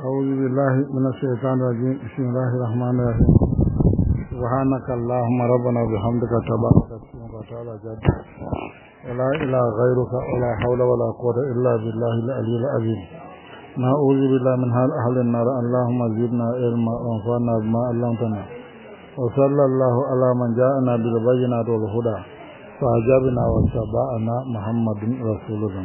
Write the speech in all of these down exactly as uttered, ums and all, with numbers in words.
أعوذ بالله من الشيطان الرجيم بسم الله الرحمن الرحيم سبحانك اللهم ربنا وبحمدك تبارك اسمك وتعالى جدك ولا إله غيرك ولا حول ولا قوة إلا بالله العلي العظيم نعوذ بالله من حال أهل النار اللهم زدنا علما وانفعنا بما علمتنا وصلى الله على من جاءنا بالبينات والهدى فأجابنا واتبعنا محمد رسول الله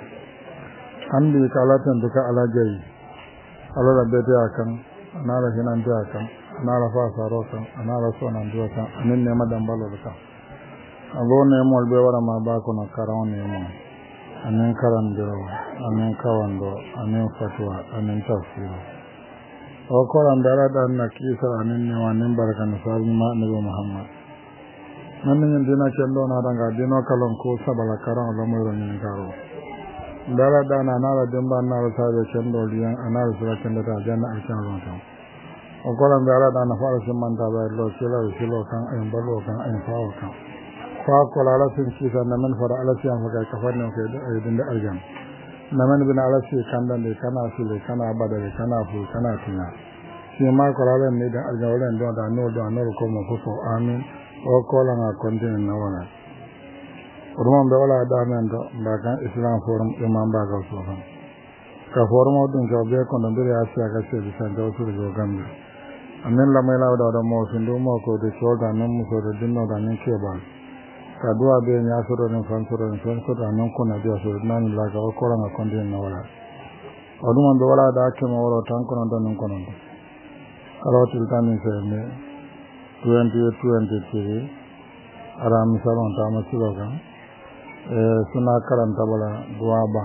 andi kalatan duka alajai alala bete akan anala hinan te akan anala fa saro kan anala sonan duka kan anin ne madan balo duka abo ne mol be wara ma ba ko na karawon ne mo anin karan do anin kawando anin fatwa anin tafsir o ko ran dara dan na kisa anin ne wanin barakan sabi ma nabi muhammad nan ne dina kendo na danga dino kalon ko sabala karan lo mo ron ni karo dara dana nara demba nara sabe kendo liyan anara sura kendo ta janna alkan ronto o kolan dara dana fara simanta ba lo sila silo kan en balo kan en fawo kan fa ko la la sin kisa na men fara ala siyan fa ka farne ko ay dinde aljan na men bin ala si kanda de kana sile kana badale kana fu kana tinya si ma ko la ne da aljan wala ndo da no do no ko mo ko amin o kolan a kontinen na wana Rumon be wala da men do bakan Islam forum imam bagal so han ka forum odun ko be ko ndo be asiya ka se bi san do su do gambe amen la mai la da da mo sindu mo ko de so da nan mu so da dinno da nan ke ba ka duwa be nya so do nan fan so do nan so da nan ko na dia so nan la ga ko ran ko ndin na wala odun be wala da ke mo woro tan ko nan nan ko nan kala til tan ni se ne twenty twenty-three ara misalon ta ma silo kan eh suna karanta bala dua ba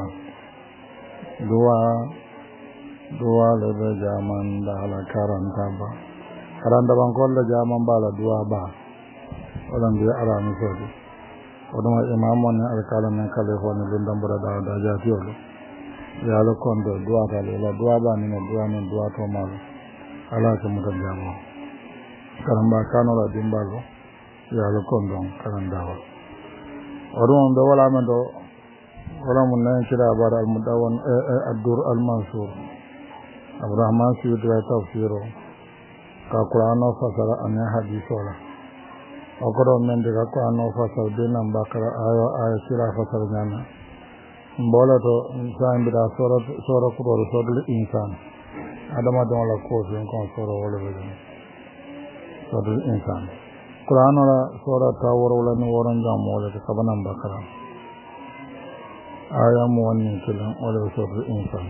dua dua lebe jaman da ala karanta ba karanta ban ko da jaman bala dua ba odan bi ara mi sodi odon imamon ne alkalan ne kale ko ne lindan bura da da jatiolo ya lo kondo dua ta le la dua ba ni ne dua ne dua to malo ala ke mutan jamo karamba kano la dimbalo ya lo kondo karanda wa Orun do wala man do wala mun nan kira bar al mudawan ad-dur al-mansur Abrahman si do tafsiro ka Qur'ano fasara an hadith wala akoro men de ka Qur'ano fasara de nan bakara ayo ayo sira fasara nyana mbola to insan bida sura sura Qur'an sura insan adama do wala ko sen ko sura wala be sura insan Quran la sura tawar wala ni waran jam wala ta kabanan bakara aya mu wannan kilan wala sura insan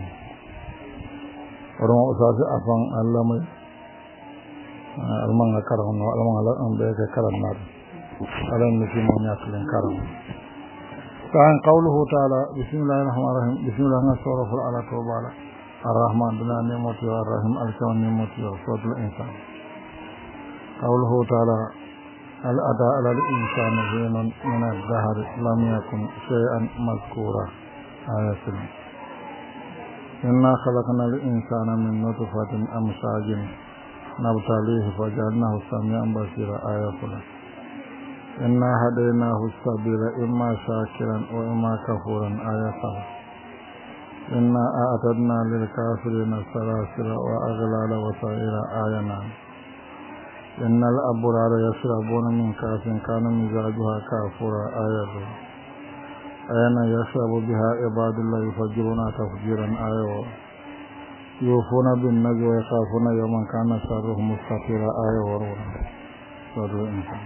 ron usasi afan Allah mai alman karam no alman ala an be ka karam nar alan ni mo nya kilan karam kan qawluhu ta'ala bismillahir rahmanir rahim bismillahir sura fil ala tawbala arrahman bina ni'mati arrahim alkawn ni'mati sura insan qawluhu ta'ala هل أتى على الإنسان حين من الدهر لم يكن شيئا مذكورا آية إنا خلقنا الإنسان من نطفة أمشاج نبتليه فجعلناه سميعا بصيرا آية إنا هديناه السبيل إما شاكرا وإما كفورا آية إنا أعتدنا للكافرين سلاسل وأغلال وسائر آية إن الأبرار يشربون من كأس كان مزاجها كافورا آية أين يشرب بها عباد الله يفجرون تفجيرا آية يوفون بالنجوى ويخافون يوما كان شره مستطيرا آية ورونا سورة الإنسان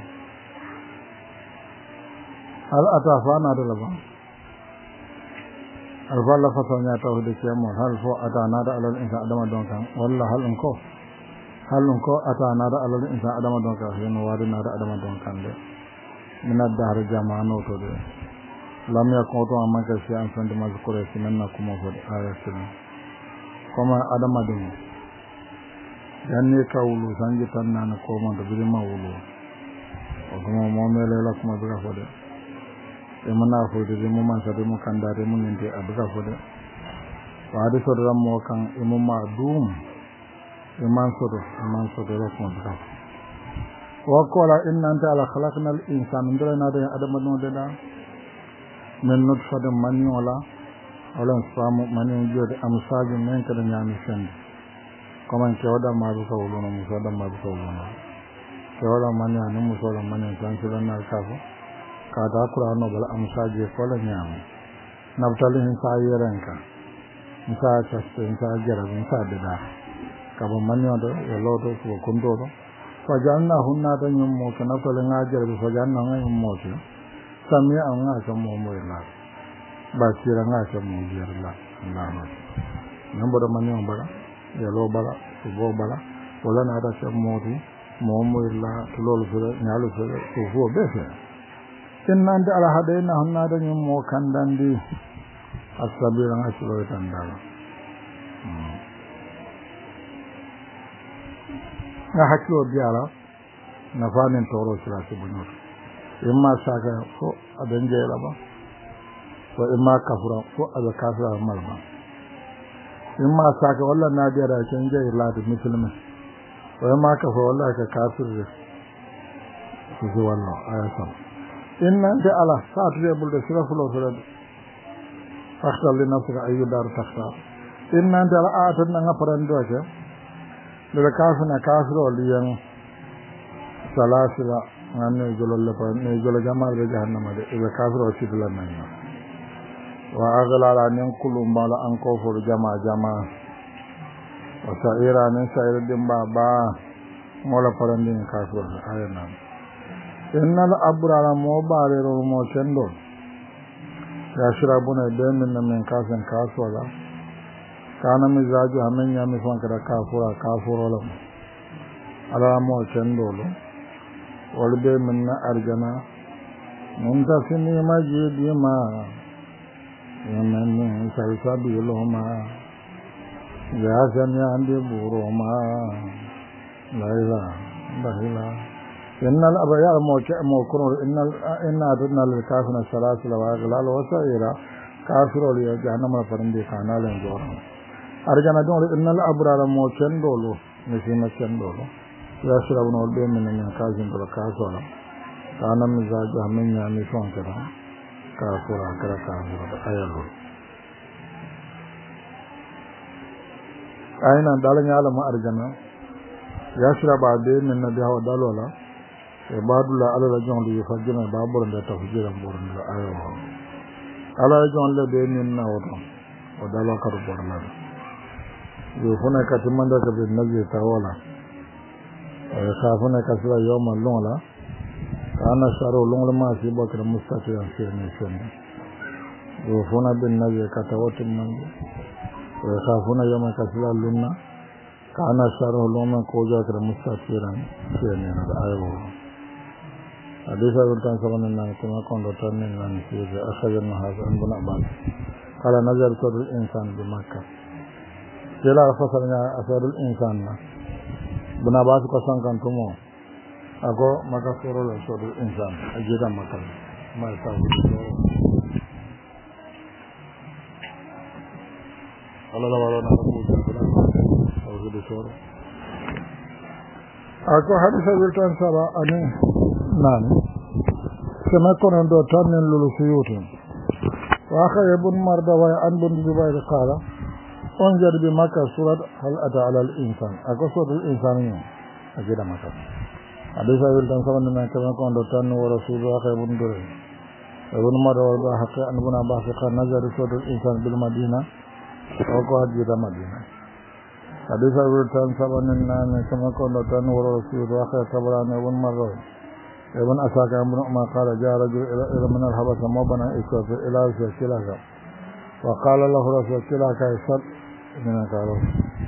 هل أتافانا دلبا الفال لفتون يتوهد كيامون هل فو أتانا على الإنسان أدام دونكا والله هل انكو halun ko ata na da alal insan adama don ka hino wari na da adama don kan de min ad-dahr jama'ano to de lam yakun to amma ka shi an san da mazkure sinan na kuma ko ayatin kuma adama din dan ne ka wulu sanji tan na ko mo da bi ma wulu o kuma mo mele la kuma bi ka fode e mana fo de mo man sa de mo kan da de mun ne a bi ka fode wa de so da mo kan e mo ma dum iman sodo iman sodo la ko dra wa qala inna anta ala khalaqna al insana ndana da adama no de da men nutfa de maniola wala famu mani jode am saaju men kada nyami sen Comment Kyoda Mabuka Ulono Musoda Mabuka Ulono. Kyoda Mania Numusoda Mania Chancellor Nakafu. Katakura Nobel Amsaji Kolanyam. Nabtali Hinsa Yerenka. Hinsa Chester, Hinsa Gerab, Hinsa Dida. Kabo Maniodo, Yoloto, Kundodo. Fajanna Hunata Yumuka, Natalinga Gerab, Fajanna Yumuka. Samia Angaka Momola. Basira Naka Mujirla. Number of money on Bara, Yellow Bara, Subo Bara, Polan Ada Moti, Momola, Lolo, Nalu, to four better. In Nanda Alahadena, another new more candandi as Sabir and Asloit and Dala. Nahaklo Diara, Navan and Toro Srasibunus. Imma Saka for Adenjalaba, for Imma Kafra for other Kafra Malma. Imma Saka Ola Nadia Change Lati Muslim. For Imma Kafra like a Kafir is the one I saw. In the Allah, start able to serve for it. Actually, Nafra Ayudar Takta. In the art and Naparandoja, the Kafana Kafro, Lian Salasila, and Nijola Jamal Jahanama, is a Kafro Chitla. Agala Kumbala Uncle for Jama Jama Saira and Saira Dimba Ba Mola Parandin Kafro, Ironman. Innal Abrara Mobile Romo Chendo Yashrabuna Demin and Kasan Kaswala Kana Mizaju Hamenya Mifankara Kafura Kafurolam Alamo Chendolo Olbe Minna Arjana Muntasini Majidima Yemen Sarisabi Loma Yasanya and Buroma Laila Bahila Innal Abayar Mokro, Innal Inadunal Kafana Salasila Wagala, Osaira, Kafrolia, Janama Parindi Canal and Joram. Arjana don't Innal Abrara Mo Chendolo, Messina Chendolo. Yashra no Bemin and Kazin to the Kasola. Kana Mizaja Minya Misonkara, Kafura, Karaka, Ayalo. Aina Dalangalama Arjana Yashra Bade Minadaho Dalola. Badula ala jon li fajina babur nda tafjira born la ayo ala jon le de min na woto o dala kar borna yo funa katimanda ka be nabi tawala e khafuna kasra yawma lola kana saro longla ma si bakra mustafi an se ne sen yo funa bin nabi ka tawatin man e khafuna yawma kasra lunna kana saro longma ko ja kra mustafi ran se ne na ayo Adisa Wilton Savan and Kumakon returning and sees the Ashajan has and Bunabal. Kala Nazar Sodul Insan Bimaka. Jela Fasana Asarul Insan Bunabas Kosan Kantumo. Ago Makasoro Sodul Insan, Ajida Makal. Myself. Allah Ako Hadisa Wilton Sava Ani. Nani Semakon and Dotan and Lulusuyutin. Waka Ebun Mardaway and Bundubai the Kala. Onjar be Maka Surat Hal Ada al Insan. Agoso Insan. Ajida Maka. Adisa will dance on the Makamakon Dotan or a Suza Ebundure. Ebun Mardaway Haka and Bunabasaka Nazar Sodul Insan Bil Madina. Oko Ajida Madina. Adisa will turn seven and nine Semakon Dotan or a Suza Kabran Ebun Mardaway. Even Asaka Ma Kala Jara إلى من الحبس مبنى إسوف إلى سلسلة وقال له رسول سلسلة يسر من قالوا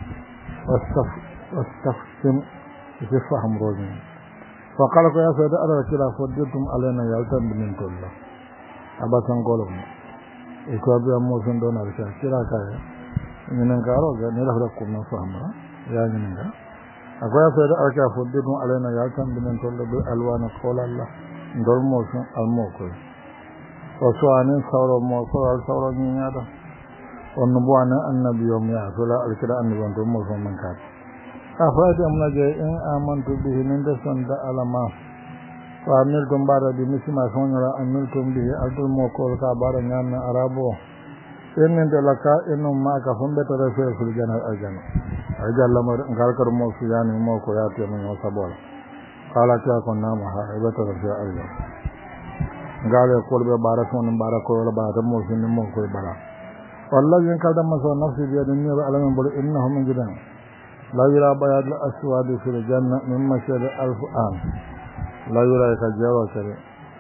واستفسم يفهم روزين فقال يا سيدة أرى كلا فدتم علينا يلتم بمن كل أبسا قولهم إسوف يموسن دون رسول سلسلة من قالوا نلف لكم نفهم يا جنين Akwai sai da aka fuddu alaina ya kan binin tolle bi alwana qala Allah ndol mo sun almoko o so anin sawro mo so al sawro ni nyada on bu ana annabi yom ya sala alkira annabi on mo so man ka afa da mun je in amantu bihi min da son da alama wa amil dum bara bi misma sonra amil tum bihi altul mo ko ka bara nyanna arabo en de laka enum ma ka fumbe to refe fil jana aljana ajalla mar ngal kar mo su yani mo ko yaate mo no sabol qala ta ko nama ha ibata fi alja ngale ko be barako non barako wala ba da mo sun mo ko bara wallahi in kada maso nafsi bi yadin ni alamin bul innahum min jidan la yura bayad al aswad fi al janna mimma shar alf an la yura ka jawa sare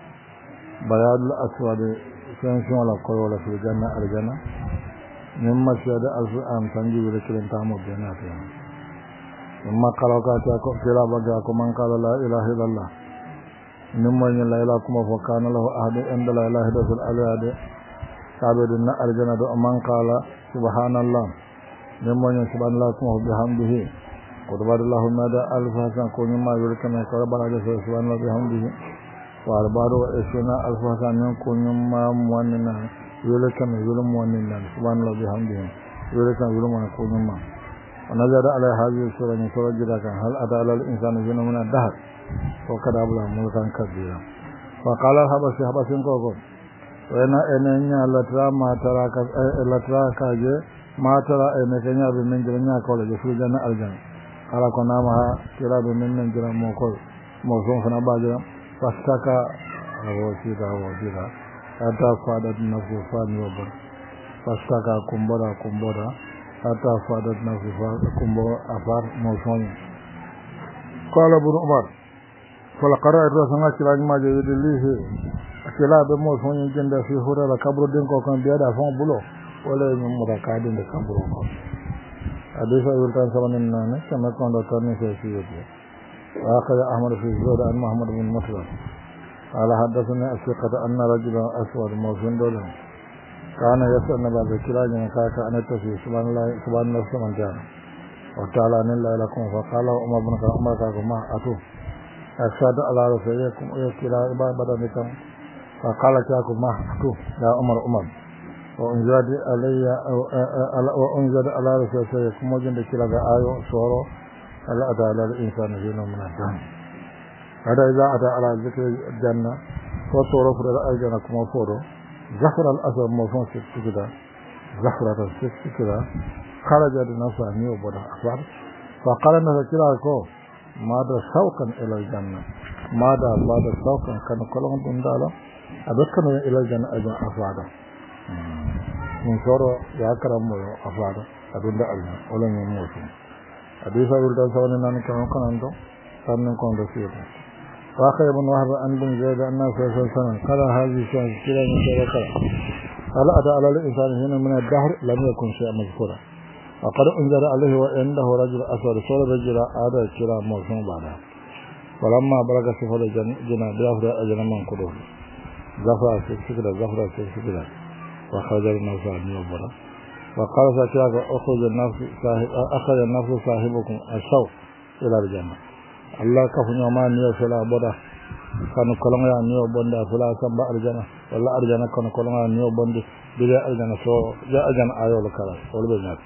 bayad al aswad sen sun la ko wala fi al janna al janna mimma shar alf an tanji wala kiran tamo benata mimma qalaka ta ko kila baga ko man qala la ilaha illallah mimma la ilaha kuma fa kana lahu ahad inda la ilaha illa alade sabedun arjana do man qala subhanallah mimma subhanallah kuma bihamdihi qurballahu mada alfa ko mimma yurkana ko baraja subhanallah bihamdihi wa arba'u isna alfa min ko mimma muannina yurkana yulum muannina subhanallah bihamdihi yurkana yulum ko mimma ونزل على هذه السورة من سورة جداكا هل أتى على الإنسان جن من الدهر وقد أبلغ ملكا كبيرا فقال الحبسي حبسي كوكو وإن إنني لترى ما تراك لترى كاجي ما ترى إنكني بمن جلنيا كولا جسو جنة الجنة قال كنا مها كلا بمن من جلن موكول موسون فنا باجرا فاستكى ووسيكا ووسيكا أتى فادت نفسه فاني وبر فاستكى كمبرا كمبرا حتى فادت نفسها كمبو أفار موسوني قال ابن عمر فلقرأ الرسول كلا ما جيد ليه كلا بموسوني جند في هورا كبر دينكو كان بيدا فون بلو ولا يمر كادين كبرو حديث يلتان سبن النانه كما كان دكتورني في سيدي وآخر أحمد في الزهد عن محمد بن مسلم قال حدثني الثقة أن رجلا أسود موسون دولا كان يسأل نبا بكرا جنكاك أن يتفي سبحان الله سبحان الله سبحان جانا وتعالى أن الله لكم فقال أمر بنك أمر كاكم ما أتو أكساد على رسولكم ويكرا إبان بدنكم فقال كاكم ما أتو يا أمر أمر وأنزاد علي وأنزاد على رسولكم وجند كرا آيو سورو ألا أتى على الإنسان جنو من الجنة هذا إذا أتى على ذكر الجنة فصورو فرد الجنة كما فورو زفر الأثر موضوع سكسكدا زفرة سكسكدا خرجت نفسها نيو بدا أخبار فقال الناس كلاكو ماذا سوقا إلى الجنة ماذا بعد سوقا كانوا كلهم دندالا أبكنا إلى الجنة أجمع أفعاد من صورة يأكرم أفعاد أدند الجنة ولن يموتون أديسا يلتا سواني ناني كانوا كنانتو سنن كون رسيطا واخي ابن وهب أن بن زيد الناس وسلسلنا قال هذه الشيء كلا من شيء وكلا قال أدى على الإنسان هنا من الدهر لم يكن شيء مذكورا وقد انزل عليه وعنده رجل أسود صور رجل آدى كلا موسم بعدها ولما بلغ سفر جنا بيافر أجل من قدوه زفر سكسكرا زفر سكسكرا وخرج الناس عن يوبرا وقال سكراك أخذ النفس صاحب أخذ النفس صاحبكم الشوق إلى الجنة Allah ka fu nyoma niyo fela boda kanu kolonga ya niyo bonda fela samba arjana walla arjana kanu kolonga niyo bondi bile arjana so ja arjana ayo la kala wala be nyat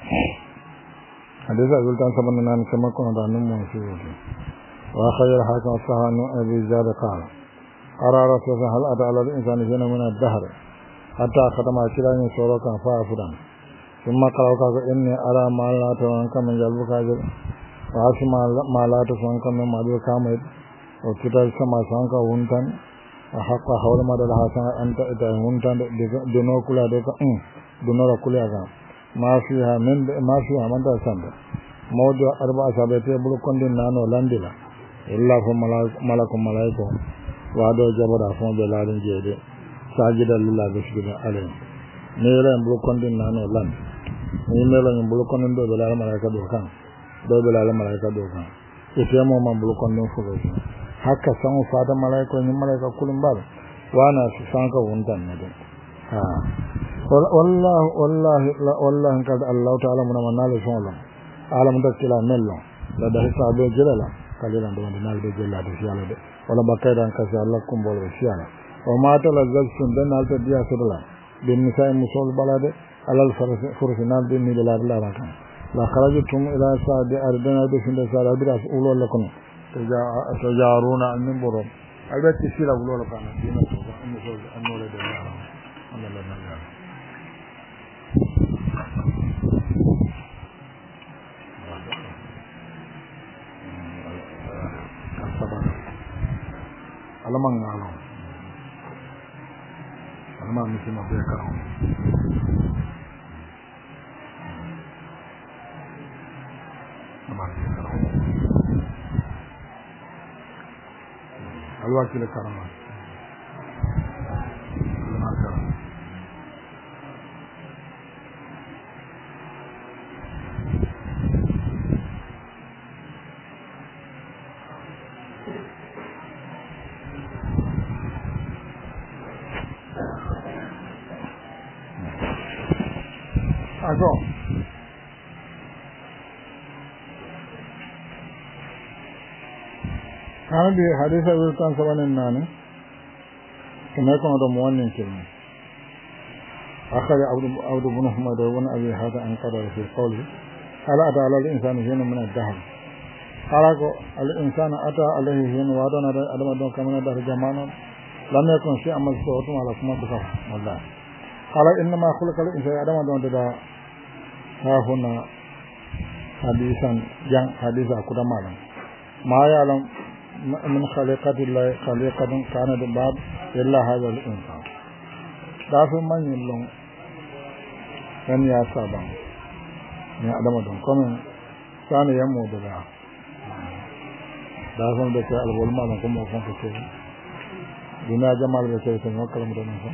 hadisa gultan saban nan kama kono da num mo fi wa khayr hakan sahanu abi zad qala qarara sa hal ada ala al-insan jana min ad-dahr hatta khatama kirani soro kan fa fudan thumma qala ka inni ara ma la tawan kam jalbuka Asma malata sanka me malu kamay o kital sama sanka huntan hakka hawla madal hasan anta ita huntan de no kula de ka um de no kula ga ma fiha min ma fiha man da sanda mawdu arba sabate bulu kondin nano landila illa fa malakum malaiko wa do jabara fon be ladin jede sajida lillahi bismillah alayhi ne ran bulu kondin nano land ni melo ni bulu kondin do be la malaika do kan do be la malaika do kan ite mo man bulu kondin fugo hakka san fada malaika ni malaika kulum bal wana su sanka wundan ne de ha wallahi wallahi wallahi kad allah ta'ala mun manala sonla alam da kila mello da da hisabe jelala kalilan do nal de jelala de fiala de wala bakayran kasi allah kum bol fiala wa ma talazzal sun dan al tadiya sudala bin nisai musul balade alal fursinal bin ni la la kan la kharajatum ila sa'di ardana bi sun da sala bi ras ulul lakum tajaruna an burum albati sila ulul kan dina so an so an wala de Allah Allah Allah alaman ngalo alaman misima be karo alwa kile karama aso hadi hadisa wiltan sabanen nane kama ko do mo wonnen ci akhara abdu abdu bin muhammad wa abi hada an qadara fi qawli ala ata ala al insani hina min ad-dahr ala ko al insana ata alayhi hina wa dana adama don kamana dar jamana lam yakun shi amal sawtu ala kuma ko wallah ala inna ma khulqa al insani adama don da ha huna hadisan yang hadisa aku da malam ma ya lam min khaliqatillah khaliqatan kana da bab illa hadha al insan da fa man yillon kan ya saban ya adama don kuma sana yammo da da fa da ta al walma don kuma ko ko dina jamal da sai tan kalam da nan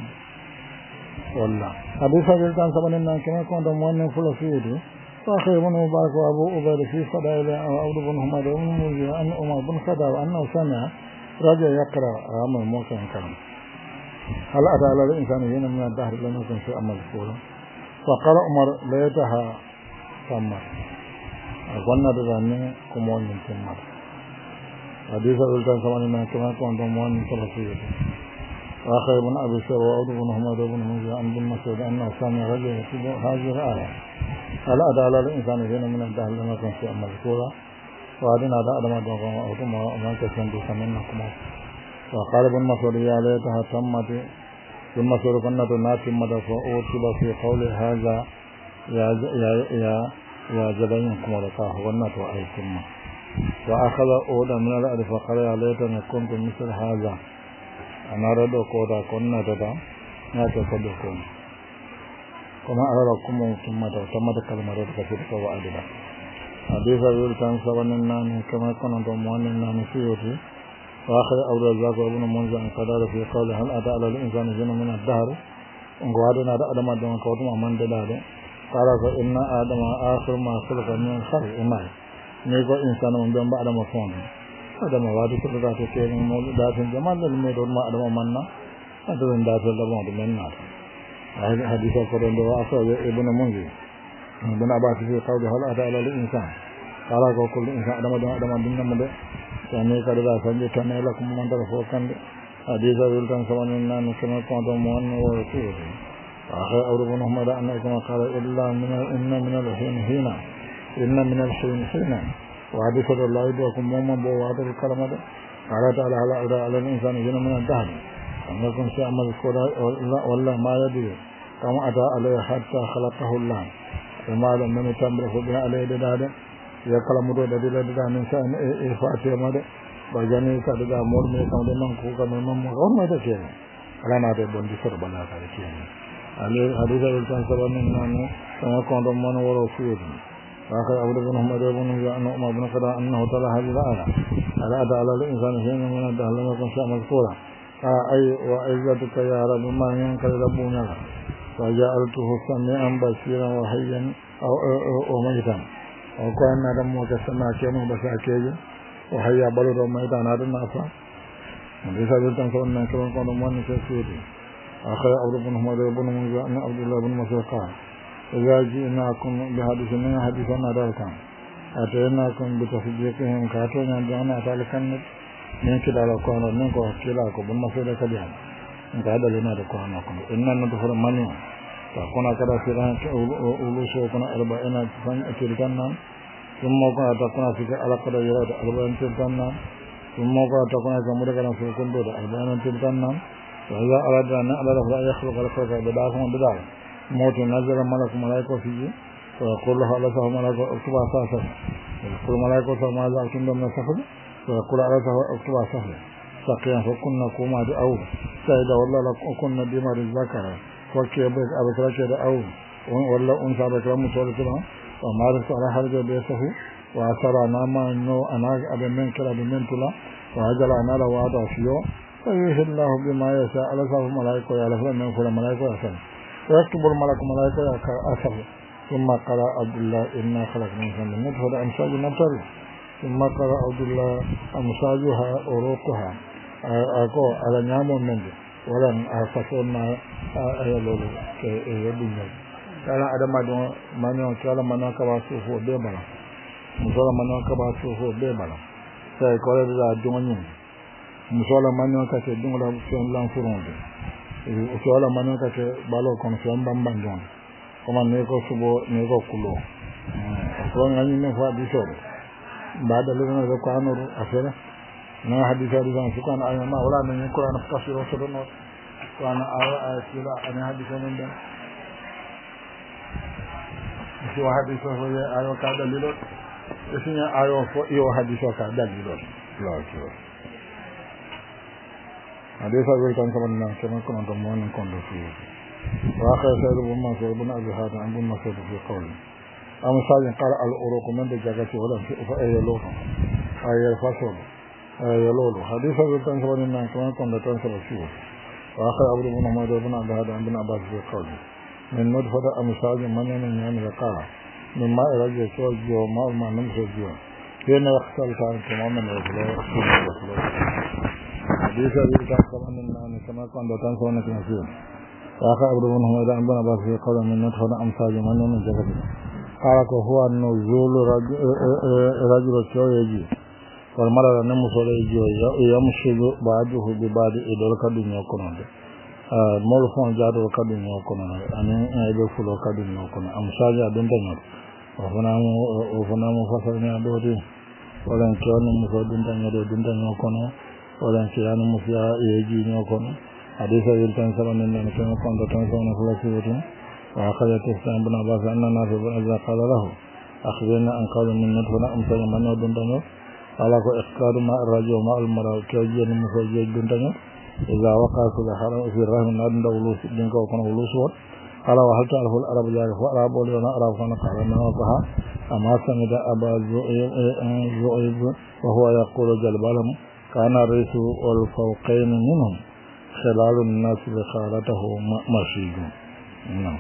والله أبو فضل كان سبحان الله كما كنت مؤمن فلسفيه وأخي بن مبارك وأبو أبي في فضائل أو بن حمد بن موسى أن أمر بن خطاب أنه سمع رجل يقرأ أمر موسى كلام هل أتى على الإنسان هنا من الدهر لم يكن في أمر الفور فقال عمر ليتها سمع أظن بأنه كمون من سمع حديث أبو كان سبحان الله كما كنت مؤمن فلسفيه وآخر بن أبي سر وعود بن حمد بن موسى عن بن مسعود أنه سمع رجل يكتب هذه الآية هل أدى على الإنسان هنا من الدهر لما كان في أمر الكورة وأدنى أدى أدى ما دعوكم وأوتم وما تسندوا سمنكم وقال بن مسعود يا ليتها تمت بن مسعود كنا تناتي مدى فأوتب في قول هذا يا يا يا يا جبينكم ولقاه ونات وأيكم وأخذ أودا من الأرض فقال يا ليتني كنت مثل هذا أنا ردو كودا كنا تدا ناتو كدو كون كما أراكم ثم تمت كلمة كثيرة وعددا حديث أبي كان سبحان الله كما كنا تموان النام سيوتي وآخر أولى ذاك ابن منذ أن قدر في قوله هل أتى على الإنسان جن من الدهر وقعدنا على أدم دون كوتم من دلاله قال فإن آدم آخر ما خلق من الخلق إمام نيكو إنسان من بين بعد ما فون Adam wadi ko da ta ke mo da tin jamal da me do ma adam manna adon da ta da mo do menna ai hadisa ko do wa afa ibn munzi ibn abbas fi qawli hal ata ala al insan qala ko kullu insan adam do adam dinna mo de tane ka da sanje tane la ko mo ndara fo kan hadisa wil tan sawan nan kuma ko do mo no wa ko akha awru ibn muhammad anna kama qala illa min inna min al hina inna min al hina وحديث الله يدعوكم موما بوادر الكلمة قال تعالى على الإنسان جنة من الدهر أن يكون سيعمل الكرة والله ما يدري كما أتى عليه حتى خلقه الله وما لم من تمره بنا عليه دادا يكلم دادا دادا من سأن إفاتي مدى بجاني كددا مرمي كم دمان كوكا من مم وما تكيه على ما تبون بسر بلا كيه عليه حديث الإنسان سبحان الله كما كنت من ورسوله وآخر أبو بن محمد بن أنه أمر بن قضاء أنه تلا هذه الآية على أدى على الإنسان حين من الدهر لم يكن شيئا مذكورا قال أي وعزتك يا رب ما ينكر ربنا وجعلته سميعا بصيرا وحيا أو أو ميتا وكان رموك سماكين وبساكين وحيا بلد وميتا هذا الناس وليس جلتا سوى كما كان مؤمن كثير آخر أبو بن محمد بن منذ أن عبد الله بن مسعود قال إذا جئناكم بحديث من حديثنا داركم أتيناكم بتصديقهم كاتونا دعنا تالكن من كده لكم منكم كلاكم بالمسؤولة كبيرا إن هذا لنا دكانكم إننا ندخل منيا فكنا كذا سيران أولوسو كنا أربعين تلتنا ثم كنا تكون في على قدر يراد أربعين تلتنا ثم كنا تكون كمودة كنا في كندور أربعين تلتنا وإذا أردنا أن أرد فلا يخلق الخلق بداهم بداهم موت نزل ملك ملائكة فيه ويقول له على سهم ملائكة اكتب أساسا ويقول ملائكة ماذا أكتب من السفر ويقول على سهم اكتب أساسا saqiyan fa kunna kuma da aw sai da wallahi kunna bima rizakara fa ke ba abakara ke da aw walla un sa ba mu to da wa mar sara harja be sahu wa sara nama no ana abe men kala be men tula wa ajala ana la wa da fiyo fa yuhillahu bima yasha ala sa malaika ya la fa men fula malaika ya sa ويكتب الملك ملائكة أثر ثم قرأ عبد الله إنا خلقنا الإنسان من نطفة أمشاج نبتلي ثم قرأ عبد الله أمشاجها أوروقها أكو على نعم من ولن أفصلنا أيلول كيدنا قال أدم أدم من يقال من كباسوه بيبلا مسؤول من كباسوه بيبلا سيقول ذا دوني مسؤول من كتدون لا فين لا فرونده o wala manon ka ke balo kon so mbamba ngon kuma ne ko subo ne ko kulo ko ngani ne fa di so bada le no ko anuru afera na hadisa di san sukan ayo ma wala ne ko ana tafsir so no ko ana ayo ay sila ana hadisa ne da so hadisa ho ya ayo ka dalilo esinya ayo fo iyo hadisa ka dalilo la ko hadisa bil kan kamanna kama kuma da mun kon da su wa ka sai da mun so ibn abi hada an bin masud fi qawli am sajin qala al uruq man da jaga ci wala fi fa ay lo ay fasol ay lo hadisa bil kan kamanna kama kon da tan sa su wa ka abu bin muhammad ibn abi hada an bin abbas fi qawli min nudfa da am sajin man ne ne da qala min ma raja so jo ma ma nan so jo yana yakhsal kan kuma man ne da حديث أبي بكر كمان إن كما كان دوتان سونا كنسيون وآخر أبو بن حميد عن بن عباس في قول من نطفة أمثال من من جبل قال هو النزول رجل كيو يجي والمرأة نمسول يجي يمشي بعده ببعد إدول كدنيا كنون مولفون جادو كدنيا كنون أنا إدول فلو كدنيا كنون أمثال جادون تنيا وفنام وفنام فصلنا دوري ولن كيو نمسول دون تنيا دون تنيا كنون ولن كيانو مفيا يجي نيوكون حديث يلتان سبن إن كان قند تنسون فلسفة وآخر يتسلم بن عباس أن الناس إذا قال له أخبرنا أن قال من نطفة أمثال من ودون تنيو قال إخكار ماء الرجل وماء المرأة كيجي نمفجي دون تنيو إذا وقع في الحرم في الرحم نادن دولوس دينك وكان ولوسوت قال وهل تعرف العرب جارف وعرب ولنا عرب كان قال ما وقع أما سمد أبا زؤيب وهو يقول جلبالهم كان الرئيس والفوقين منهم خلال الناس بخالته مشيد نعم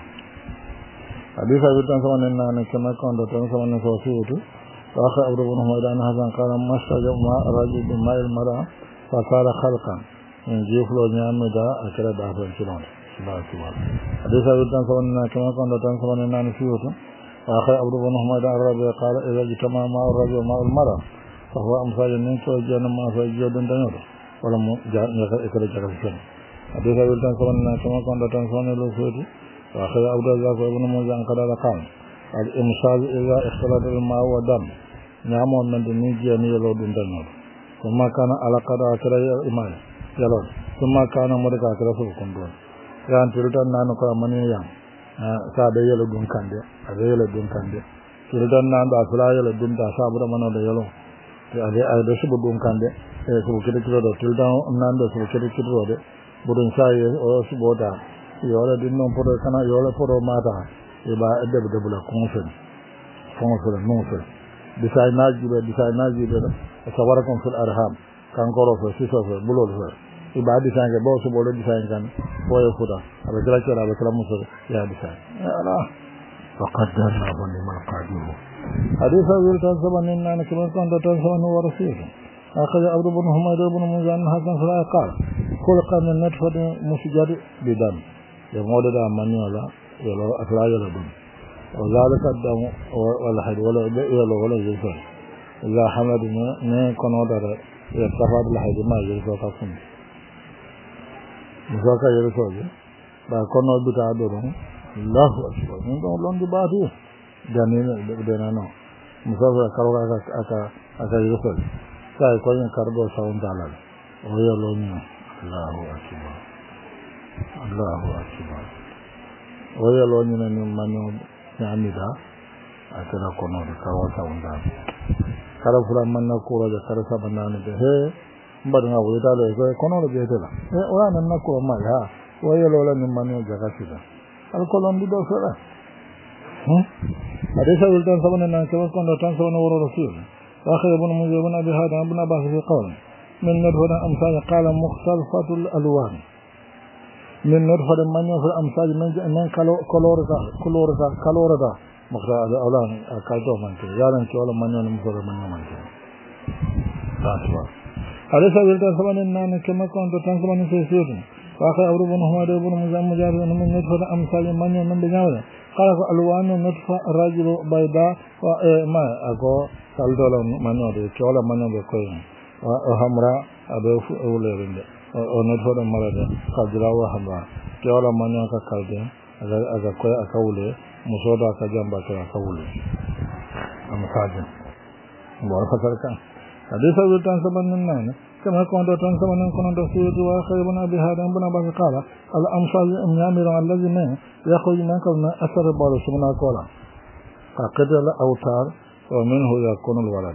حديث أبي تنسون إننا كما كنت تنسون نفسه وآخر أبو بن حميد عن حسن قال ما استجب ماء الرجل بماء المرأة فصار خلقا من جيف لو نعم دا أكل دافن سلام حديث أبي تنسون إننا كما كنت تنسون إننا نفسه وآخر أبو بن حميد عن ربي قال إذا اجتمع ماء الرجل وماء المرأة فهو أمثال من توجه ما فجوا دون تنور ولا مجال يكره جرس كن حديث أبي تنسون كما كان تنسون لوسوت وآخر عبد الله بن موسى قال قال الإمسال إذا اختلط الماء والدم نعم من دنيا نيلو دون تنور ثم كان على قدر أكره الإيمان يلو ثم كان مرك أكره سبكون دون يعني تلتان نانو كرامني يام سادة يلو دون كندي أده يلو دون كندي تلتان نانو أفلا يلو دون تاسابر منو ده يلو ade ay do subu dum kande e ko kede kilo do tildan nando so kede kilo de budun sai o subu da yola din non podo kana yola podo mata e ba edde de bula konfen konfen non fe bisay naji be bisay naji be sawara kon fil arham kan goro fe siso fe bulo fe e ba di sange bo subu do bisay kan boyo fuda abe kala kala abe kala muso ya bisay ala فقدرنا بني قادره حديث أبي التنسبن إننا كما كنت تنسبن ورسوله أخذ عبد بن حميد بن موسى عن حسن فلا قال خلق من نطفة مسجد بدم يمود دا من ولا يلا أفلا يلا دم وذلك الدم ولا حد ولا يلا ولا يزفر إذا حمد ما كنا در يتفاد لحد ما يزفر تكون مساك يرسول با كنا بتعبرون الله أكبر من دون لون دبادي جانين بدنا نو مسافر كارو أكا أكا أكا يرسل كاي كوين كارو ساون دالال ويا لوني الله أكبر الله أكبر ويا لوني نني مانيو نامي دا أكنا كونو كارو ساون دال كارو فلان منا كورا جا كارو سابنا نده mbadanga wita le ko kono le betela e ora nan nako ma ha o yelo la min manu jaga sida al kolon di do fera hm adesa wiltan sabana nan ko kondo tan sabana woro rasul wa khaybun mujibun abi hada ibn abbas fi qawl min nadhura amsal qala mukhtalfatul alwan min nadhura manu fi amsal min nan kalo kolorata kolorata kolorata mukhtal awlan kalto man ke yalan ke wala manu ni musoro manu man ke taswa adesa wiltan sabana nan kema kondo tan sabana fi sirri واخي أبو بن حماد بن مجاهد من نطفة أمثال من من بجاوة قال الوان نطفة رجل بيضاء وما أكو سالدول من يودي كولا من يودي كوين وحمراء أبو أوليرين ونطفة مرض كجرا وحمراء كولا من يودي كالدين أكو كوي أكولي مسودا كجنبا كأكولي أمثال بارك الله حديث أبو تنسبن النان كما كنت تنسبن كنت سيد وخير بن أبي هذا بن أبي قال الأمثال النامر الذي من يخرج من كلمة أثر بعض سمنا قولا فقد الأوتار ومنه يكون الولد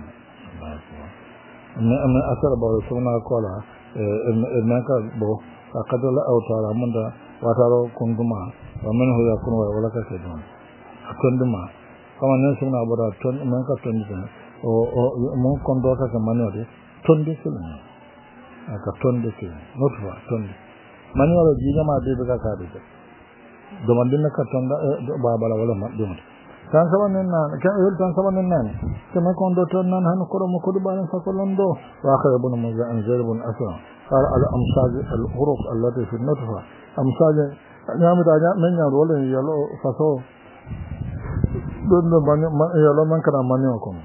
من أثر بعض سمنا قولا إنك بو فقد الأوتار من ذا وترى كندما ومنه يكون الولد كذا كندما كما نسمع برا تون من كتندما o o mo kondo ka manore tonde sila aka tonde ke notwa tonde manore jiga ma de ka ka de do mandina ka tonda ba bala wala ma dum tan sabanen nan ka yul tan sabanen nan kama kondo ton nan han ko mo ko do balan fa kolondo wa kha ibn muza an zaid ibn asra qala al amsaj al huruf allati fi notwa amsaj nyamida men nya role yalo faso don do man yalo man kana manyo ko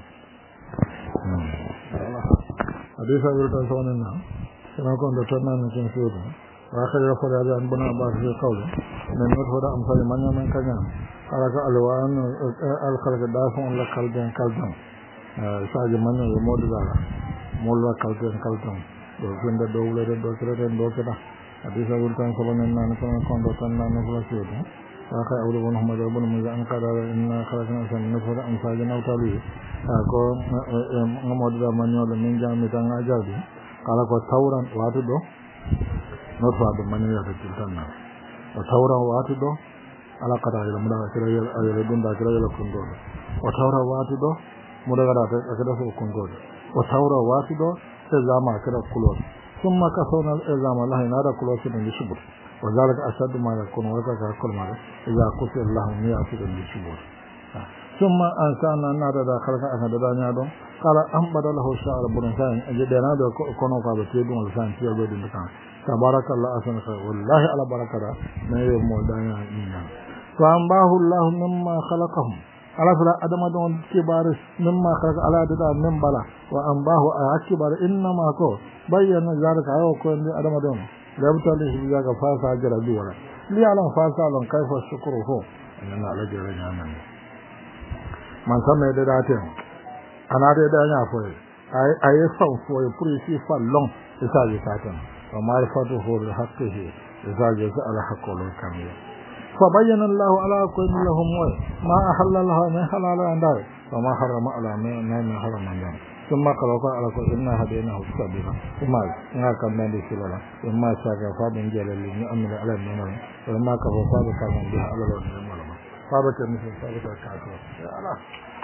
حديث أبي التنسون كما كنت تتنا من سنسوه وآخر يقول هذا أن بنا بعض في قوله من نطفة أمثال من يوم كنام قالك ألوان الخلق دافع لك كالدين كالدين ساج من يمود ذلك مولا كالدين كالدين وكين دا دولة دا كرة دا كرة حديث أبي التنسون كما كنت تتنا من سنسوه وآخر أولي بن حمد بن مزعن قال إنا خلقنا من نطفة أمثال نوتاليه ko ngomodo da manyo min jami tan ajabi kala ko tawran watu do no fa do manyo ya tan na o tawran watu do ala kada ila muda kira ya ala dunda kira ya kundo o tawra watu do muda kada kada so kundo o tawra watu do se zama kira kulo summa ka sona zama la ina da kulo sin di subur wa zalika ashadu ma yakun wa ka kul ma idza qutila allah ni asiru di subur ثم أنسانا نادى خلق أحد دانيا دون قال أم بدله شعر بنسان أجدنا دو كونو قابل تيدون لسان تيا جودين لكان تبارك الله أحسن خير والله على بركة ما يمول دانيا إيمان فأنباه الله مما خلقهم على فلا أدم دون كبار مما خلق على ددا من بلا وأنباه أكبر إنما كو بيّن ذلك أيو كون أدم دون لابتليه بذلك فاسا جرى دولا ليعلم فاسا لن كيف الشكر هو إننا لجل جامعنا man sama da datin ana da da ya fa ai ai fa fo puri si fa long isa ji satan wa ma'rifatu hu al haqqihi isa ji ala haqqul kamil fa bayyana Allah ala kulli lahum wa ma ahalla lahu min halal andar wa ma harrama ala min min harama yan thumma qala ala kulli inna hadaynahu sabila thumma nga kam nan di silala thumma shaka fa bin jalal ni amila ala min wa ma ka fa fa ka min biha ala al malama فابت مثل فابت الكعكة يا الله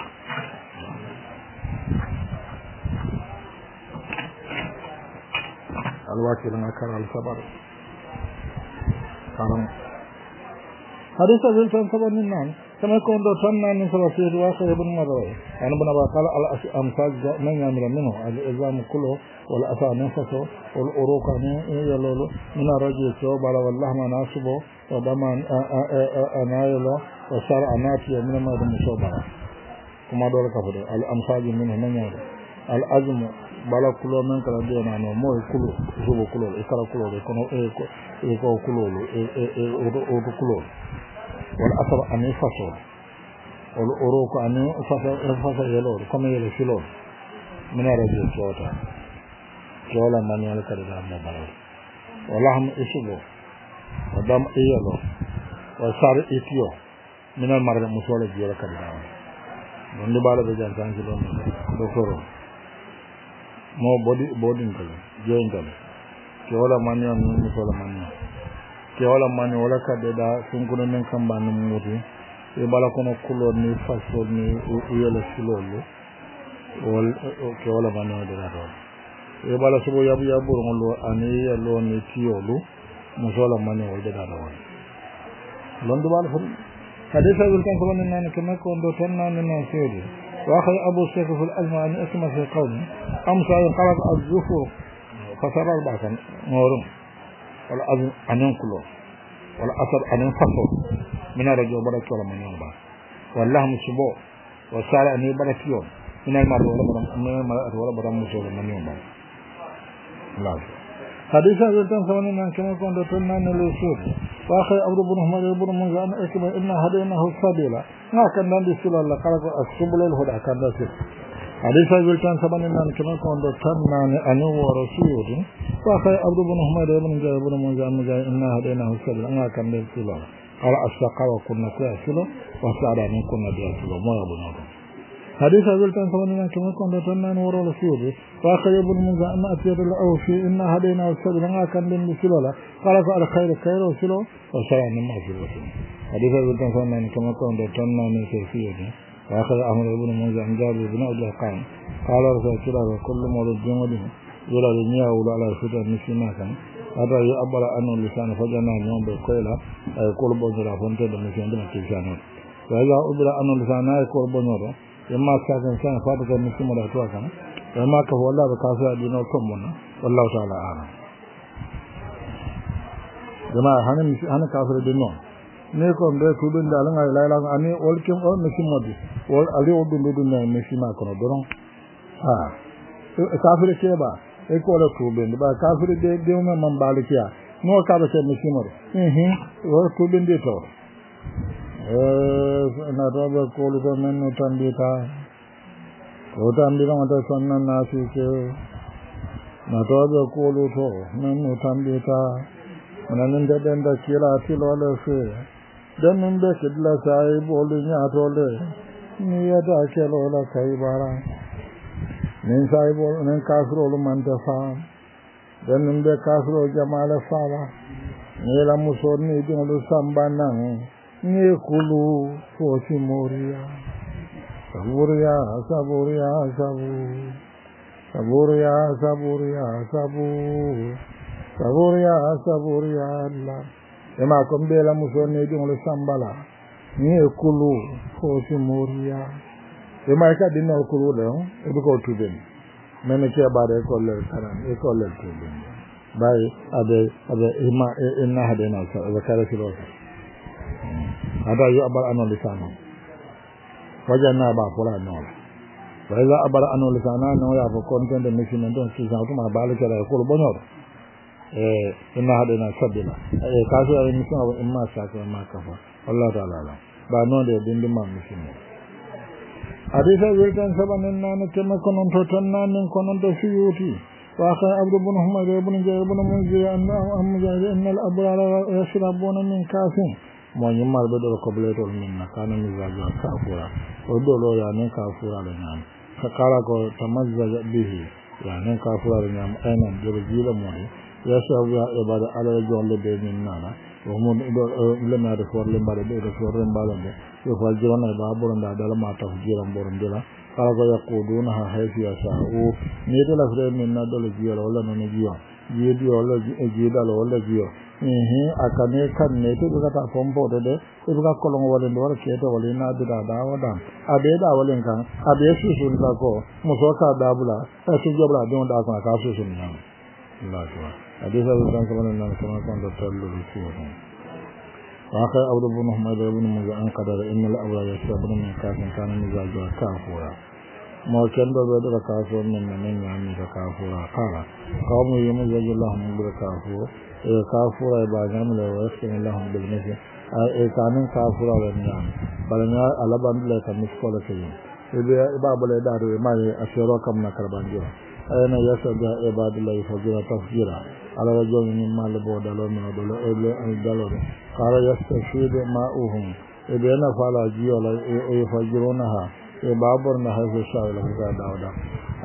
الواكل نكر الصبر كرم حديث أبي الفنسبة من نان كما كنت تنى من سلسل واخر ابن مروي أنا ابن أبا قال الأمثال من يعمل منه الإلزام كله والأسى نفسه والأروق يلولو من الرجل الثوبال والله ما ناسبه وضمان أنايله وشرع ناتي من ما دم صوبا كما دور كفر الأمثال منه من يعمل الأزم bala kulo men kala de na no moy kulo jobo kulo e kala kulo e kono e ko e ko kulo e e e o o kulo wal asab ani faso ol oro ko ani faso e faso yelo comme yelo silo minara de jota jola manuel kala da mo bala wala ham isugo adam yelo wa sar itio minal marre musole jira kala da non di bala be jan tan jilo do koro mo body bodin kala joingal ke wala manyo mun ko wala manyo ke wala manyo wala kadde da sun kuno men kamba no muti e bala kono kulo ni faso ni yele silolo wal ke wala manyo de da e bala subo yabu yabu ngolo ani yelo ni tiyolu mo wala manyo de da da londo bala fu hadisa wil kan ko nan ke makko ndo tan nan nan seedi واخي ابو سيف في الازمان اسمه في قوم امسى قرات الزفور فسر الباكن نورم ولا أذن أنين كله ولا أثر أنين فصل من الرجال بركة ولا من يوم بعد والله مسبوع وصار أني بركيون من المرء ولا برام من المرء ولا برام مسبوع من يوم بعد لا حديث هذا سمعنا من كما كنا تنا نلسود وآخر أبو بن محمد بن منذر أن إكمل إن هديناه السبيل ما كان عندي سلا الله قال السبل الهدى كان ذلك حديث هذا سمعنا من كما كنا تنا أنو ورسول وآخر أبو بن محمد بن منذر بن منذر إن هديناه السبيل ما كان عندي سلا قال أشتاق وكنا كاسلا وسعد أن كنا بياسلا ما يبون حديث هذا سمعنا كما كنا تنا أنو ورسول وآخر ابن منذر أن أتيت الأوفي إن هديناه السبيل ما كان عندي سلا قال فعل خير خير وسلا وسلام ما في الوطن حديث هذا سمعنا كما كنا تنا من كيفية وآخر أحمد بن منذر عن جابر بن عبد القائم قال رسول الله كل مولود جمله يرى الدنيا ولا على فتاة مسلمة كان هذا يعبر عنه اللسان فجنا يوم بقيلة يقول بنجرا فانتد مسلم بن كيسانه وإذا أبرا عنه اللسان يقول بنجرا إما ساكن كان فاتك مسلم ولا توكا وإما كفو الله بكافر دينه كمنا والله تعالى أعلم جماعة هنا كافر دينه ne ko be ko dun dal ngai la la ani ol kim o me simodi wol ali o dun dun na me sima ko doron ah kafir ke ba e ko la to be ba kafir de de ma man balikia no ka ba se me simoro mhm o ko dun de to eh na do ba ko lu ko men no tan de ta ko tan de ma to sonna na su ke na do ba ko lu to men no tan de ta manan de den da kila ti lo le se dan nun da kidla sai bolu nya tole ni ya da ke lo la kai bara nin sai bol nin kasro lo man ta fa dan nun da kasro jamala sala ni la muso ni di lo sambana ni kulu fo si moria saburia saburia sabu saburia saburia sabu saburia saburia Allah ema ko mbela muso ne jong le sambala ni kulu fo si moria ema ka dinno kulu le e ko tuben mena ke bare ko le taran e ko le tuben bai abe abe ema inna hadena sa e kare silo ada yu abar anu lisana wajana ba pola no wala abar anu lisana no ya ko konten de mission don ki sa to ma bale kala ko bonor eh inna hadena sabila eh kaso ay mission wa imma saka ma kafa Allah ta'ala ba no de dindi ma mission hadisa wiltan sabanan nan kema konon to tan nan konon do suyuti wa kha abdu ibn humayr ibn jarir ibn munzir anna amjad inna al abrar yashrabuna min kasin mo nyimmal be do ko bleto min nakana mi zaga kafura o do lo ya ne kafura le nan kala ko tamazzaja bihi ya ne kafura le nan aynan do jila mo yashabu ibada ala jolle be min nana o mon do le na de for le mbale de for le mbale de so fa jona ba boronda dala ma ta jiram borondela kala ko yakuduna ha hayfi yasha o ne de la fre min na do le jiyo wala no ne jiyo jiyo di wala jiyo dala wala jiyo eh akane kan ne to ga ta pompo de de e ga kolon wala do wala ke to wala na de da da wada abe da wala kan abe su su da ko mo so ka da bula e su jobla don da ka ka su su ni Allah ta hadisa dan kaman nan kaman kan da tallu su ne akai abu ibn muhammad ibn muza an qadara innal awla yasabun min kafin kana mizaja kafura mo kendo be da kafur min nan ya mi da kafura kala qawmu yumzaja lahum bil kafur e kafura ba gam le wasin lahum bil misi e kanin kafura wa nyam balanya alaban le kan miskola ke e be babale da do mai asero kam na karbanjo ayna yasaja ibadillahi fajira tafjira ala rajul min mal bodalo min dolo ebe al dalo qala yastashid ma'uhum ibena fala jiyo la e fajiruna ha e babur na hazo shawla ga dawda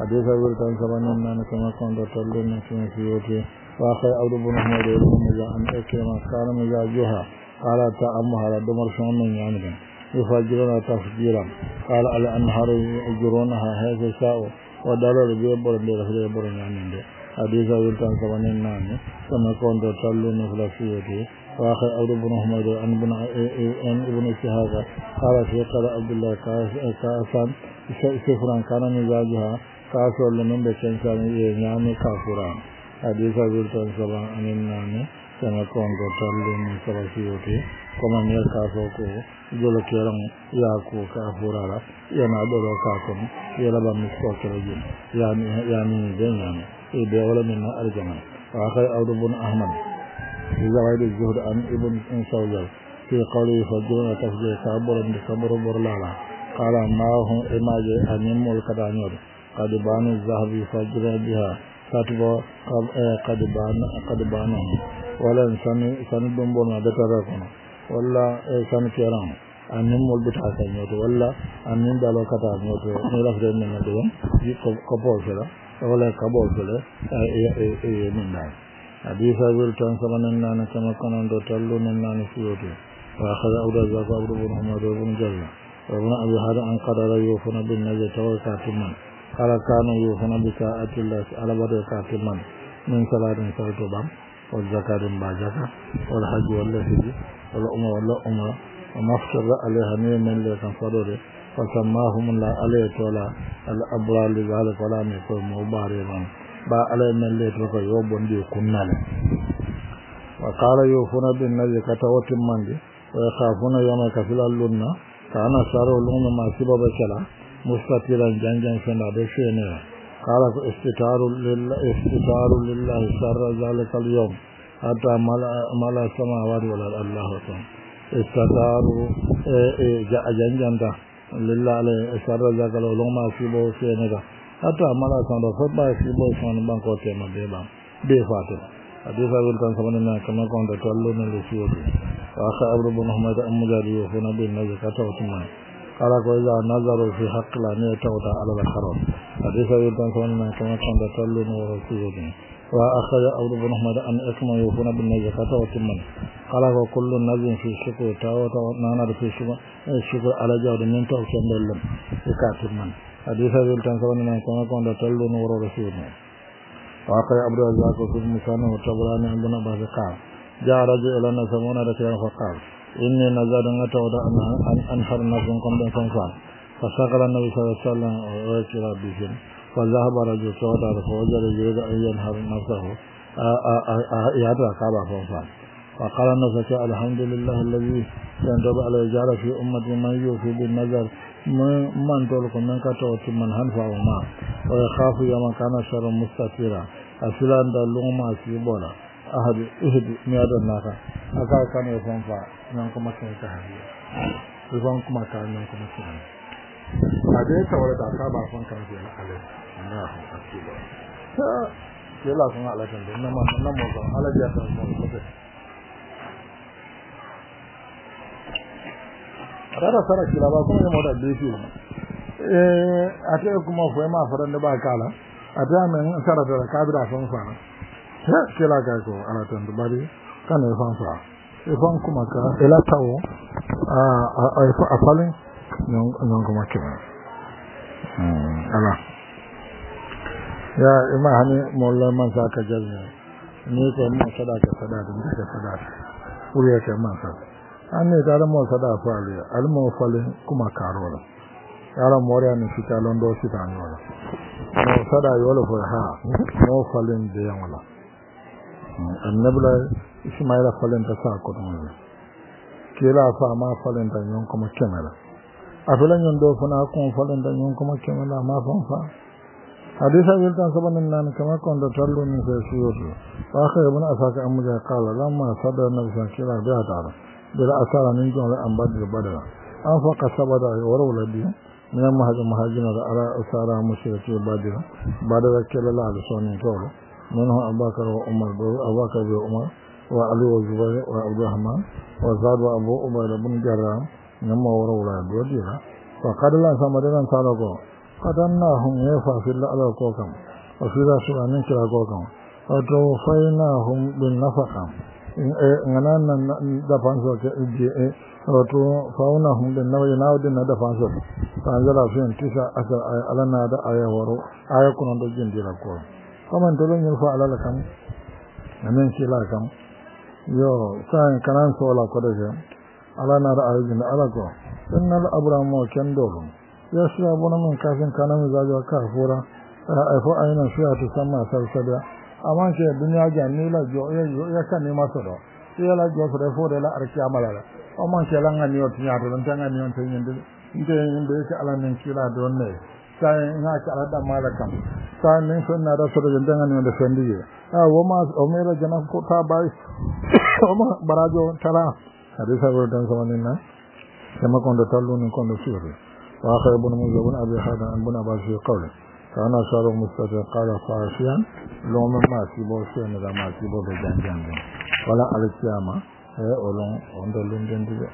حديث أبي الكان سبحانه أن كما كنت تلين في سيوتي وأخي عبد بن حميد بن مجا أن أكرم كان مزاجها قال تأمها لدمر شون من يعمل يفجرون تفجيرا قال على أنهار يجرونها هذا شاء ودلل بيبر بيبر بيبر يعمل حديث أبي الكان سبحانه أن كما كنت تلين في سيوتي وأخي عبد بن حميد أن ابن إسحاق قال في قال عبد الله كاسان سفران كان مزاجها كاسول لمن بكنسان يعني كافران حديث أبي الكان سبحانه أن كما كنت تلين في سيوتي كما نيكافوكو جل كيران ياكو كافورا ينادو كاكم يلبا مسكوكرجين يعني يعني يعني إيه ولا من أرجمان وأخي عبد بن أحمد في زوايد الزهد عن ابن إنساويل في قوله فجرنا تفجير كابر بكبر برلالا قال ما هم إماجي أن يمول كدانيور قد بان الزهب فجر بها كاتبا قد بان قد بانهم ولا إنسان إنسان دنبولنا بتراكنا ولا إنسان كيران أن يمول بتاكا ولا أن يندالو كتا نيوتو نيرافر من ندوم كبول سلا ولا كبول سلا إيه من ناي حديث أبي الكان سبحانه أن كما كان تلون النان سيوتي وأخذ أبو الرزاق عبد بن حميد بن جرير وابن أبي هذا أن قدر يوفون بالنجاة والكاتمان قال كانوا يوفون بساعة الله على بدر كاتمان من صلاة سلطبام والزكاة باجكة والحج واللهج والأمر والأمر وما افتر عليها من لكن فضله فسماهم الله عليه تعالى الأبرار لذلك ولا يكون مباررا با على من ليتو يوبون دي كنال وقال يوفون بالنذر كتوت مندي ويخافون يوم كفل اللون كان شارو لون ما سبب كلا مستترا جنجن فنا بشينه قال استتار لله استتار لله شر ذلك اليوم حتى ملا ملا السماوات ولا الله تعالى استتار جنجن لله شر ذلك اليوم ما سبب شينه hatta mala san da fa ba shi bo san ban ko te ma be ba be fatu hadisa wil kan sabana na kama ko da tallo ne le shi wote wa akha abdu bin muhammad al-mujadi wa huna bin nazaka tawtuma qala ko ya nazaru fi haqq la ne tawta ala al-haram hadisa wil kan sabana na kama ko da tallo ne wa shi wote wa akha abdu bin muhammad an isma wa huna bin nazaka tawtuma qala ko kullu nazin fi shukr tawta nana da fi shukr shukr ala jawda min tawta ndellem ikatiman حديث أبي الكان سبحانه كما كان تلون ورا رسولنا وأخي عبد الرزاق في المسانة والطبراني عندنا بعض قال جاء رجل إلى نسمونا رسولا فقال إني نزاد أتوضأ أن أنحر الناس من قبل فانفعل فشغل النبي صلى الله عليه وسلم ويكرا بهم فذهب رجل توضأ فوجد يريد أن ينحر نفسه يدعى كعبة فانفعل وقال النبي الحمد لله الذي ينتبه على جعل في أمة من يوفي بالنذر من تولك من كتوت من هنفع وما ويخاف يوم كان شر مستطيرا أسلان دلوم ما سيبولا أحد إحد مياد الناكا أكا كان يفنفع نانكما كنت هذه يفنكما كان نانكما كنت هذه تولد أكابا فنكا في الألي الله أكبر كلا سنع لكن نما نما على جهة المنطقة rara sara kila ba kuma yamo da befi eh ate kuma foi ma faran da ba kala ata men sara da kabira son fa ha kila ga ko ala tan da bari kana fan fa e fan kuma ka ela tawo a a falin non non kuma kima hmm ala ya ima hani molla man sa ka jaza ni ko man sadaka sadaka ni ka sadaka uriya ke man sa anne da mo sada fali almo fali kuma karola yara moriya ne fita londo fita nola mo sada yolo fo ha mo falin de yamala annabla ismaila falin ta sa ko dum kila fa ma falin ta nyon kuma kemala afulan nyon do funa ko falin ta nyon kuma kemala ma fa fa hadisa wil tan sabanan nan kama kon da tallo ni sai shiyoto wa akhay ibn asaka amuja qala lamma sada nabi sallallahu alaihi wasallam da asara min jin an badar badara an faka sabada warwala bi min mahajin mahajina da ara asara mushrike badara badara kelala da sonin tolo منه أبو بكر وعمر أبو بكر وعمر وعلي وزبير وعبدالرحمن وزاد وأبو عبيدة بن جراح نما ورا ولا دوديها فقد لا سمدنا سالكو qadannahum yafa fil ala kokam wa fi rasul amin kira kokam wa tawfainahum bin nafaqa nganan da fanso ke je wato faunahum bin nawi nawdin da fanso tanzala fi tisa asar alana da ayawaro ayakun da jindira ko kuma dolon yin fa alala kam amin kila kam yo san kanan sola ko da alana da ayujin alako innal abramu kendolum yasrabuna min kafin kana mizaja ka fura ai fo aina fiya to sama salsada amma ke duniya janni la jo ya kan ne maso do ya la jo fure fo de la arki amala amma ke lan ngani o tinya to dan tanga ni on tin yinde inde inde ke ala nen kila don ne sai ina ka ala da malakam sai nen sunna da so de tanga ni on de fendiye ah wo ma o mera jana ko ta bai o ma barajo tala hadisa go dan so ninna kama kondo tallu ni kondo suri وآخر ابن موسى بن أبي حاتم بن عباس في قوله كان أشار مستتر قال فارسيا لو من ما سيبو سيئن إذا ما سيبو بجان جان جان ولا على الكيامة هي أولون وندر لندن دي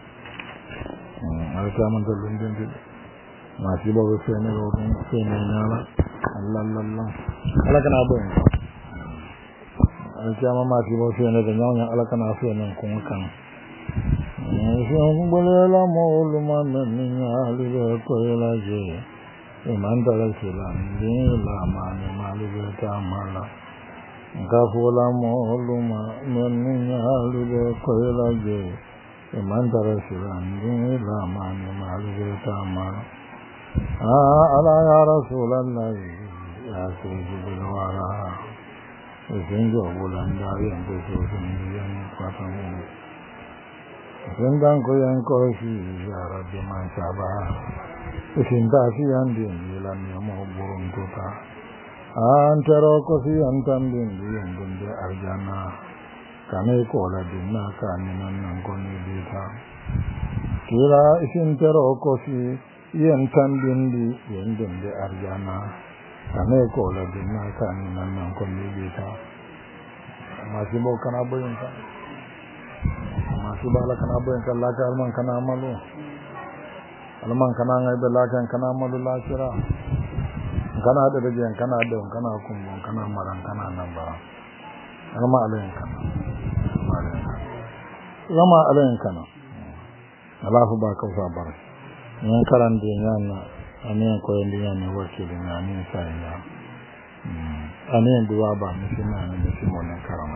على الكيامة وندر لندن دي ما سيبو بسيئن إذا أولون سيئن إنالا الله الله الله على كنا أبوين على الكيامة ما سيبو سيئن إذا نعونا على كنا أفين كون كان Sungguhlah mauluma meninggal di koila je, imantara silam di lama ni malu bertamala. Kafulah mauluma meninggal di koila je, imantara silam di lama ni malu bertamala. Ah, Allah ya Rasulullah, ya Sayyidul Wara, sehingga bulan dari yang bersusun yang kuatamu. Sendang koyang kosi ya Rabbi mansaba Sinta si andin ilan yamu burung tuta Antero kosi antam din din din de arjana Kane kola dinna kaninan nangkoni dita Kira isintero kosi yentam din di yen din de arjana Kane kola dinna kaninan nangkoni dita Masih mau kana boyin kan masih bala kana boyen kan laka alman kana amalu alman kana ngai be laka kana amalu lakira kana da dajen kana da kana kumbon kana maran kana nan ba alma alayin kana alma alayin kana alafu ba kausa bar yan karan din yana anen ko yin yana wakili na anen sai ya anen duwa ba misina ne misimonan karama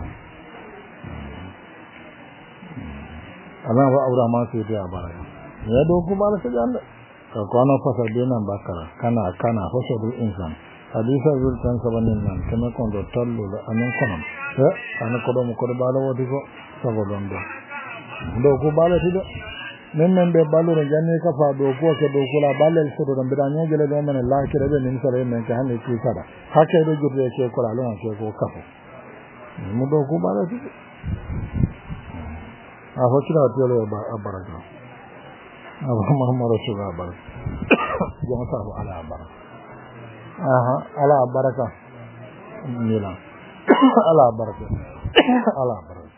Allah ba aura ma sai da bara ya doku ba la kajan ka kwana fasa benan bakara kana kana fasa dul insan hadisa zul tan sabanin nan kuma kon do tallu da anan kono eh ana ko do mo ko ba la wodi ko sabolon do do ko ba la tido men men be balure janne ka fa do ko ke do kula balel so do mbiranya gele do men la kire be nin sare men ka hanne ki sada hakke do jurde ke ko la lon ke ko kafu mu do ko ba la tido Aku kira dia lebih abaraka. Abu Muhammad Rasulullah abaraka. Jangan sahaja ala abaraka. Aha, ala abaraka. Mila. Ala abaraka. Ala abaraka.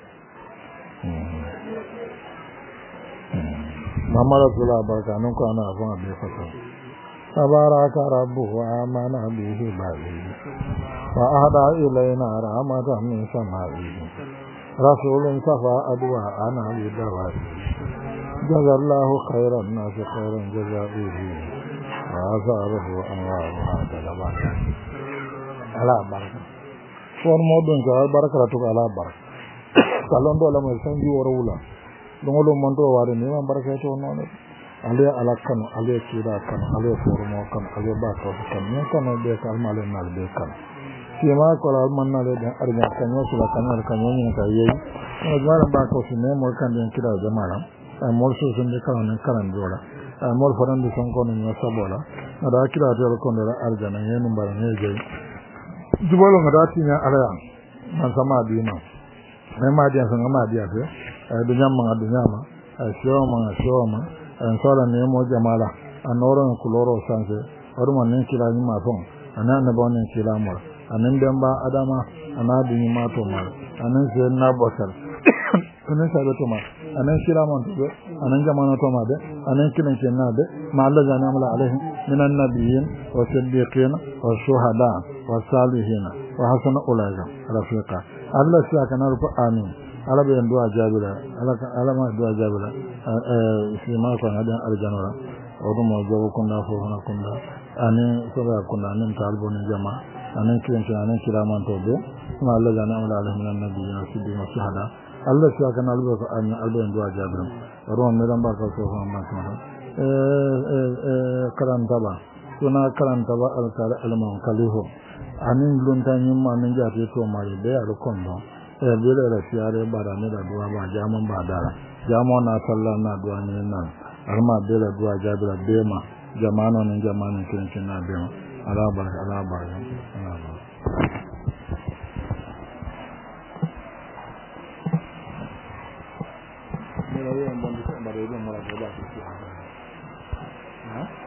Muhammad Rasulullah abaraka. Nunggu anak aku nggak bisa tahu. Tabaraka Rabbuhu amana bihi bali. Wa ahda ilayna rahmatan min sama'i. Rasulun safa adwa ana bidawat jazallahu khairan nas khairan jazaihi wa azaruhu anwaru hadal baraka ala baraka for modun ka baraka to ala baraka kalon do la mo sanji worula dongolo monto ware ni man baraka to non ale ala kan ale kira kan ale for mo kan ale ba to kan ni kan be kal malen nal be kan Kima kola manna le da arja kanyo sula kanyo kanyo ni ka yeyi ko jara ba ko sine mo kan den kira jama'a ay mo so sun de kan nan karan dola ay mo faran de son ko ni sabola ada kira de ko ndara arja nan yen mbar ne je jubalo ngada tinya ala man sama dina me ma dia san ma dia fe ay du nyamma ngadu nyama ay shoma shoma ay sala ne mo jama'a anoro ko loro sanse oruma ne kira ni ma fon ana na bonen kila mo anan dan ba adama ana dini ma to mar anan sai na bakar anan sai to mar anan shiraman to be anan jamana to ma be anan kilin ken na be ma Allah jana amala alaihim minan nabiyyin wa siddiqin wa shuhada wa salihin wa hasuna ulaika rafiqa Allah shi aka na rufu amin ala be ndo ajabira ala ala ma ndo ajabira eh shi ma ko hadan aljanna odo mo jawo kunda fo hona kunda ani soba kunda nin talbo ni jama anan kilin ken anan shiraman to be ma Allah jana amala alaihim minan nabiyyin wa siddiqin wa shuhada Allah shi aka na rufu amin albo ndo ajabira ron ne dan ba ka so hona ma eh eh karanta ba suna karanta ba alkar alman kaliho anin lunta yin ma min ja to mari da ya rukun don eh bele da siyare ba da ne da duwa ba jaman ba dara jamo na sallah na duwa ne nan har ma bele duwa jabira bema jama'ana nan jama'an kin kin na bema ala bar ala bar ala bar ne ya yi ban da ba da yin mara da ba shi ha